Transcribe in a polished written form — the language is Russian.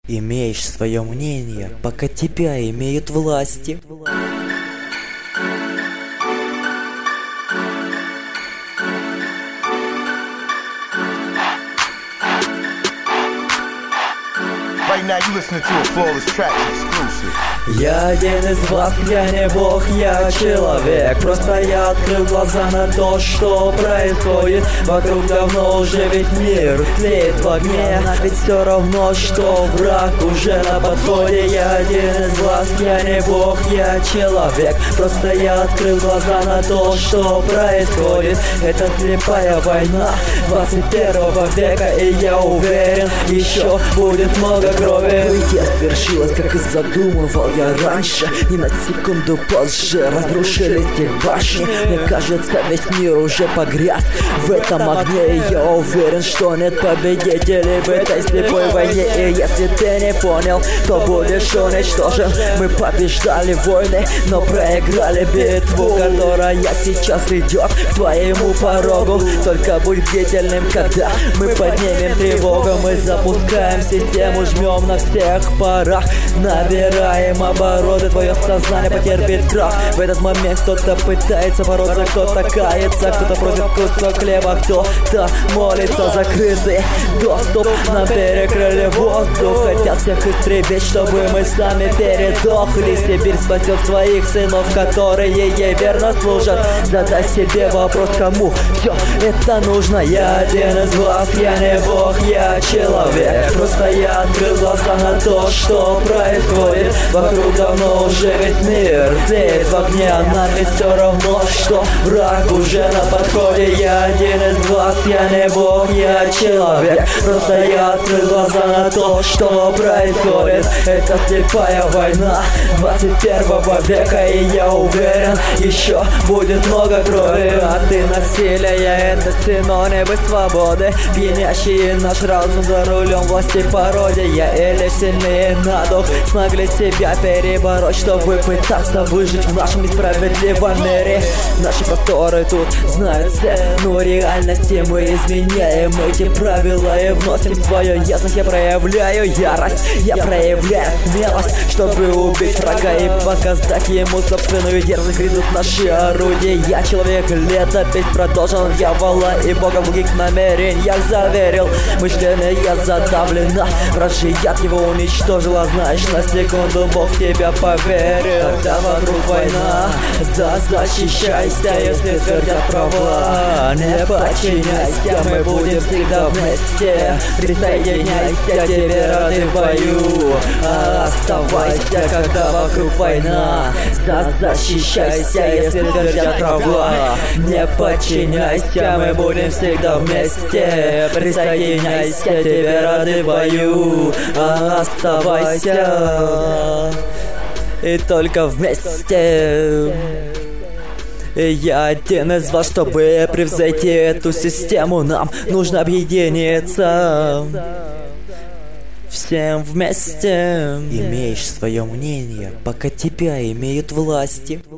Имеешь свое мнение, пока тебя имеют власти. Right now you listening to a Flawless Tracks exclusive. Я один из вас, я не бог, я человек. Просто я открыл глаза на то, что происходит вокруг. Давно уже весь мир тлеет в огне, ведь все равно, что враг уже на подходе. Я один из вас, я не бог, я человек. Просто я открыл глаза на то, что происходит. Это слепая война 21 века, и я уверен, еще будет много крови. Событие свершилось, как и задумывал я раньше. И на секунду позже разрушились те башни. Мне кажется, весь мир уже погряз в этом огне, и я уверен, что нет победителей в этой слепой войне. И если ты не понял, то будешь уничтожен. Мы побеждали войны, но проиграли битву, которая сейчас идет к твоему порогу. Только будь бдительным, когда мы поднимем тревогу. Мы запускаем систему, жмем на всех парах, набираем обороты, твое сознание потерпит крах. В этот момент кто-то пытается бороться, кто-то кается, кто-то просит кусок хлеба, кто-то молится. Закрытый доступ, нам перекрыли воздух, хотят всех истребить, чтобы мы сами передохли. Сибирь спасет своих сынов, которые ей верно служат. Задай себе вопрос, кому все это нужно. Я один из вас, я не бог, я человек. Просто я открыл глаза на то, что происходит вокруг. Давно уже весь мир тлеет в огне, а нам ведь все равно, что враг уже на подходе. Я один из вас, я не бог, я человек. Просто я открыл глаза на то, что происходит. Это слепая война 21 века, и я уверен, еще будет много крови. Ты насилие, это синонимы свободы, пьянящие наш разум за рулем власти пародия. Или сильнее на дух смогли себя перебороть, чтобы пытаться выжить в нашем несправедливом мире. Наши просторы тут знают цену реальности. Мы изменяем эти правила и вносим свою ясность. Я проявляю ярость, я проявляю смелость, чтобы убить врага и показать ему собственную дерзость. Грядут наши орудия. Я человек, летопись продолжен дьявола и бога благих намерениях заверил. Мышление задавлено, вражий яд его уничтожила. Знаешь, на секунду Бог в тебя поверил. Когда вокруг война, защищайся, если твердят права. Не подчиняйся, мы будем всегда вместе. Присоединяйся, тебе рады в бою. Оставайся, когда вокруг война. Защищайся, если твердят права. Не подчиняйся, мы будем всегда вместе. Присоединяйся, тебе рады в бою. Оставайся, и только вместе. Я один из вас, чтобы превзойти эту систему. Нам нужно объединиться всем вместе. Имеешь свое мнение, пока тебя имеют власти.